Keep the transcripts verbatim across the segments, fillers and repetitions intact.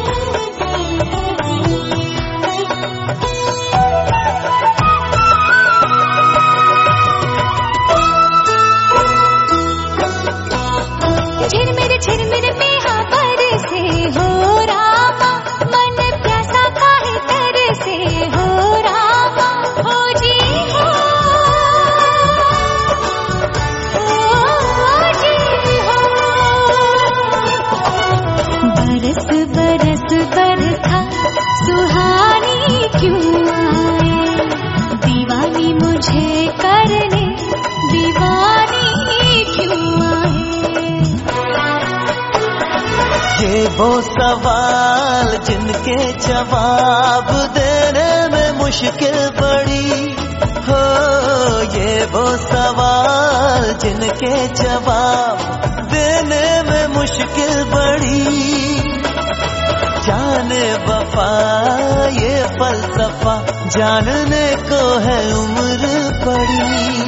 झिरमिर झिरमिर मेहा बरसे हो रामा, मन प्यासा काहे तरसे हो रामा। हो जी हो, हो जी हो। बरस बरस बरखा सुहानी क्यों आए, दीवानी मुझे करने दीवानी क्यों आए। ये वो सवाल जिनके जवाब देने में मुश्किल पड़ी हो, ये वो सवाल जिनके जवाब देने में मुश्किल पड़ी। जाने वफा ये फलसफा जानने को है उम्र पड़ी।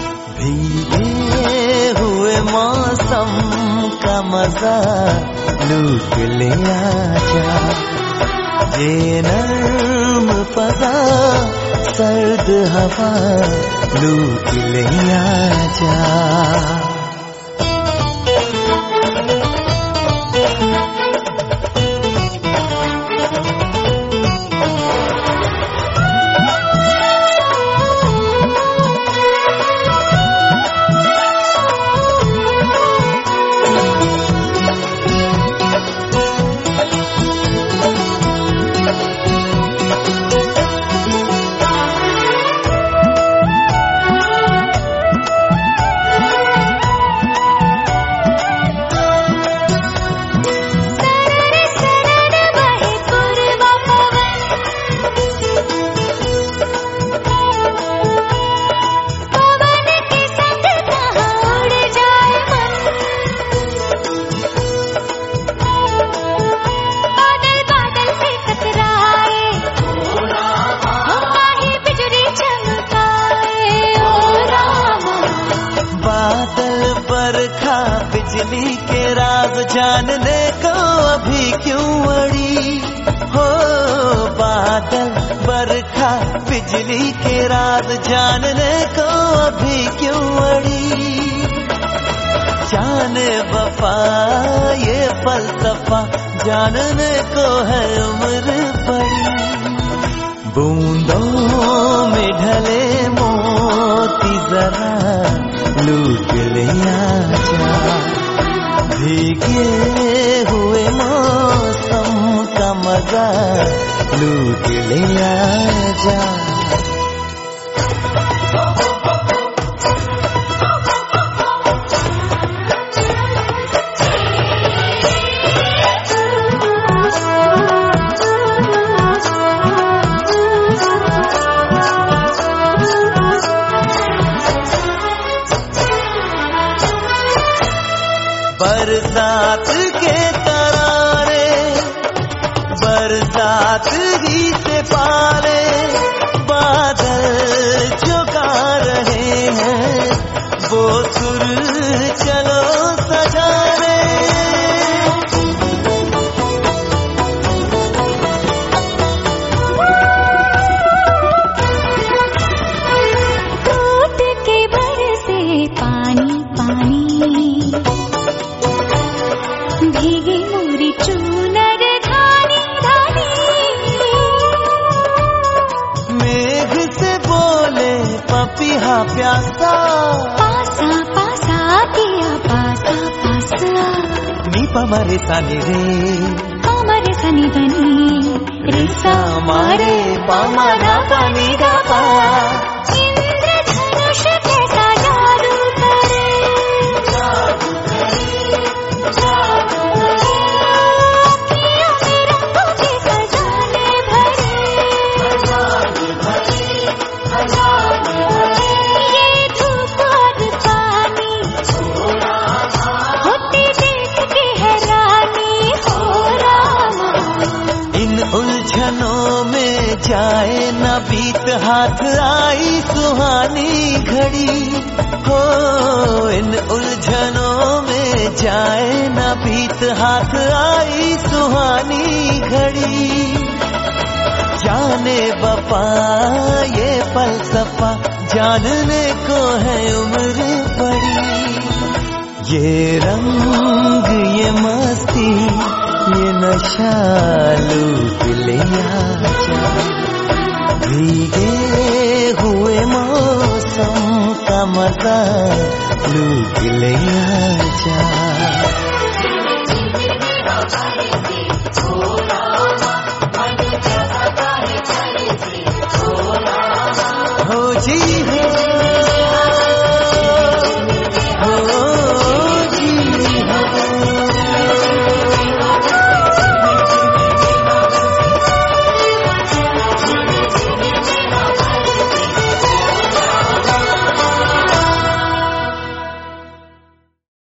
भीगे हुए मौसम का मजा लूट ले आजा, ये नर्म फजा सर्द हवा लूट ले आजा। बिजली के राज जानने को अभी क्यों अड़ी हो, बादल बरखा बिजली के राज जानने को अभी क्यों अड़ी। जाने वफा ये फलसफा जानने को है उम्र पड़ी। बूंदों में ढले मोती जरा लूट ले आजा, भीगे हुए मौसम का मजा लूट ले आजा। बरसात के तरारे बरसात ही से पारे बादल जो गा रहे हैं वो सुर चलो सजाने। टूट के बरसे पानी पानी भीगी मोरी चूनर धानी धानी। मेघ से बोले पपीहा प्यासा, पासा पासा किया पासा पासा। नी पमरे सानी रे पमरे सनी धनी रे सा मारे पमरा पानी गा पा। इंद्रधनुष कैसा जादू करे, जादू करे, जादू करे। अखियों में रंगों के खजाने भरे, खजाने भरे, खजाने भरे। ये धूप और पानी होती देख के हैरानी हो रामा। इन उलझनों में जाए न बीत हाथ आई सुहानी घड़ी हो, इन उलझनों में जाए न बीत हाथ आई सुहानी बेवफा ये फलसफा जानने को है उम्र बड़ी। ये रंग ये मस्ती ये नशा लूट लिया जा, भीगे हुए मौसम का मजा लूट लिया जा। हो जी हो